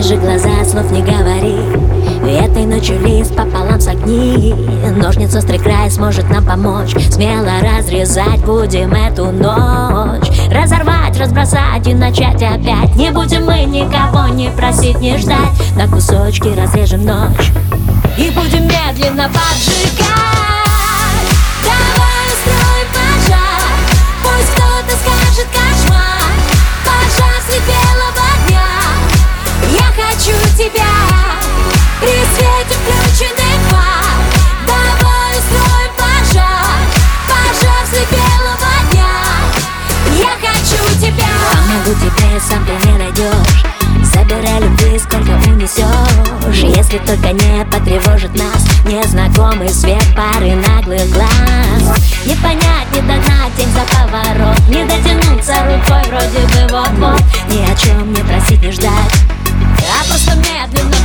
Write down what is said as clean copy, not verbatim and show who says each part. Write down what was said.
Speaker 1: Завяжи глаза, слов не говори. Этой ночью лист пополам согни. Ножниц острый край сможет нам помочь. Смело разрезать будем эту ночь. Разорвать, разбросать и начать опять. Не будем мы никого не просить, не ждать. На кусочки разрежем ночь и будем медленно поджигать. Давай устроим пожар. Пусть кто-то скажет кошмар. Пожар средь белого дня. Я хочу тебя при свете включенных фар. Давай устроим пожар. Пожар средь белого дня. Я хочу тебя. Помогу тебе, сам ты не найдешь. Забирай любви, сколько унесешь. Если только не потревожит нас незнакомый свет пары наглых глаз. Не понять, не догнать их за поворот. Не дотянуться рукой вроде бы вот-вот. Ни о чем не просить, не ждать, а просто медленно